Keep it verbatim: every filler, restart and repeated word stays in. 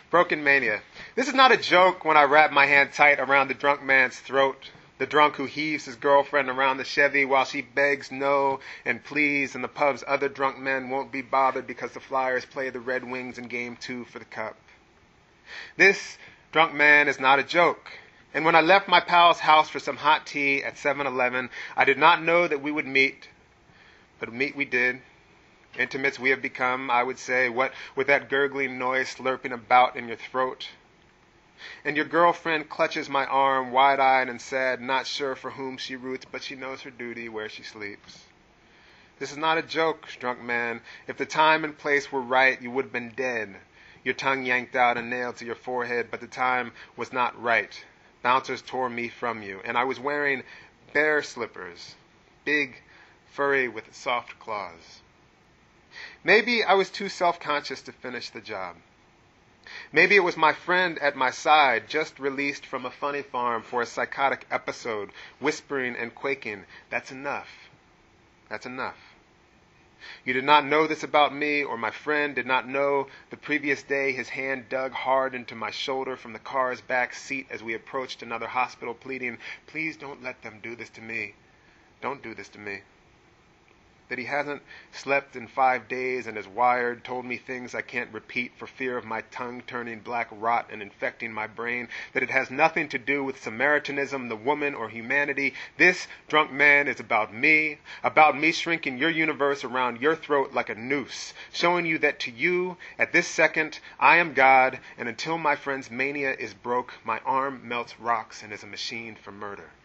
Broken mania. This is not a joke when I wrap my hand tight around the drunk man's throat. The drunk who heaves his girlfriend around the Chevy while she begs no and please, and the pub's other drunk men won't be bothered because the Flyers play the Red Wings in game two for the cup. This drunk man is not a joke. And when I left my pal's house for some hot tea at seven eleven, I did not know that we would meet. But meet we did. Intimates we have become, I would say, what with that gurgling noise slurping about in your throat. And your girlfriend clutches my arm, wide-eyed and sad, not sure for whom she roots, but she knows her duty where she sleeps. This is not a joke, drunk man. If the time and place were right, you would have been dead, your tongue yanked out and nailed to your forehead, but the time was not right. Bouncers tore me from you, and I was wearing bear slippers, big, furry with soft claws. Maybe I was too self-conscious to finish the job. Maybe it was my friend at my side, just released from a funny farm for a psychotic episode, whispering and quaking, "That's enough. That's enough." You did not know this about me, or my friend did not know the previous day his hand dug hard into my shoulder from the car's back seat as we approached another hospital, pleading, "Please don't let them do this to me. Don't do this to me." That he hasn't slept in five days and is wired, told me things I can't repeat for fear of my tongue turning black rot and infecting my brain, that it has nothing to do with Samaritanism, the woman, or humanity. This drunk man is about me, about me shrinking your universe around your throat like a noose, showing you that to you, at this second, I am God, and until my friend's mania is broke, my arm melts rocks and is a machine for murder.